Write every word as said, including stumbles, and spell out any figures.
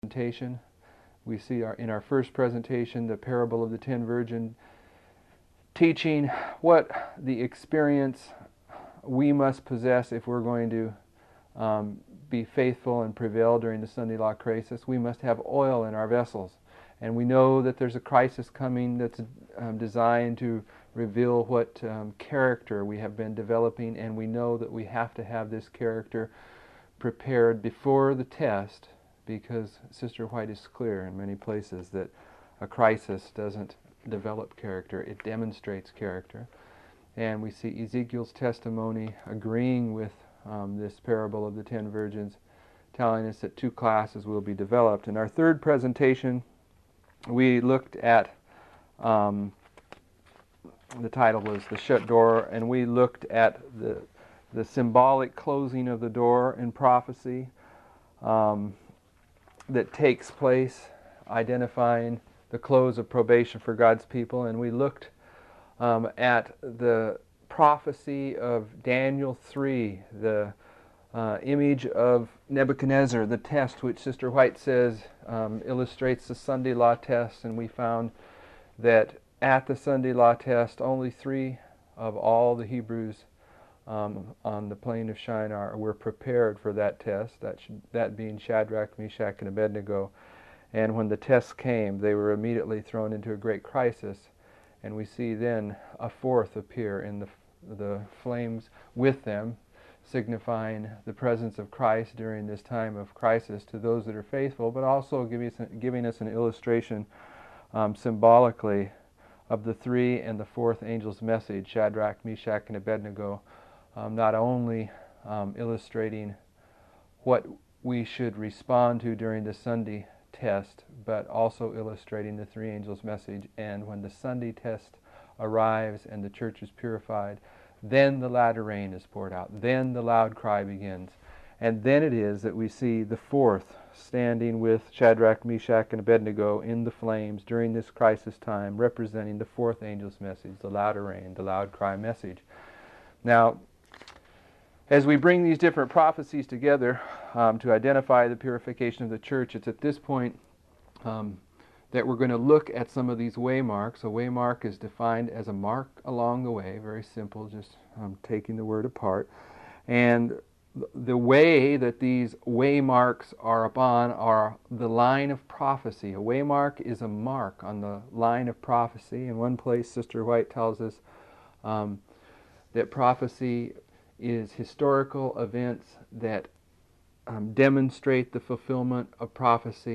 presentation. We see our, in our first presentation the parable of the ten virgins, teaching what the experience we must possess if we're going to um, be faithful and prevail during the Sunday law crisis. We must have oil in our vessels. And we know that there's a crisis coming that's um, designed to reveal what um, character we have been developing, and we know that we have to have this character prepared before the test, because Sister White is clear in many places that a crisis doesn't develop character, it demonstrates character. And we see Ezekiel's testimony agreeing with um, this parable of the ten virgins, telling us that two classes will be developed. In our third presentation, we looked at, um, the title was The Shut Door, and we looked at the, the symbolic closing of the door in prophecy um, that takes place, identifying the close of probation for God's people. And we looked um, at the prophecy of Daniel three, the uh, image of Nebuchadnezzar, the test which Sister White says um, illustrates the Sunday law test. And we found that at the Sunday law test, only three of all the Hebrews um, on the plain of Shinar were prepared for that test, that, sh- that being Shadrach, Meshach, and Abednego. And when the test came, they were immediately thrown into a great crisis. And we see then a fourth appear in the, the flames with them, signifying the presence of Christ during this time of crisis to those that are faithful, but also giving us, giving us an illustration um, symbolically of the three and the fourth angel's message, Shadrach, Meshach, and Abednego, um, not only um, illustrating what we should respond to during the Sunday test, but also illustrating the three angels' message. And when the Sunday test arrives and the church is purified, then the latter rain is poured out. Then the loud cry begins. And then it is that we see the fourth standing with Shadrach, Meshach, and Abednego in the flames during this crisis time, representing the fourth angel's message, the louder rain, the loud cry message. Now, as we bring these different prophecies together um, to identify the purification of the church, it's at this point um, that we're going to look at some of these waymarks. A waymark is defined as a mark along the way, very simple, just um, taking the word apart. And the way that these waymarks are upon are the line of prophecy. A waymark is a mark on the line of prophecy. In one place, Sister White tells us um, that prophecy is historical events that um, demonstrate the fulfillment of prophecy.